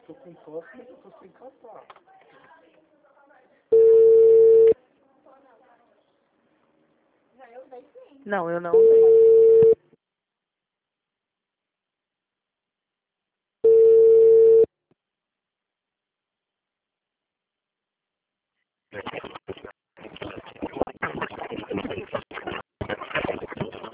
tô com tosse, mas eu tô sem catar. Não, eu não usei.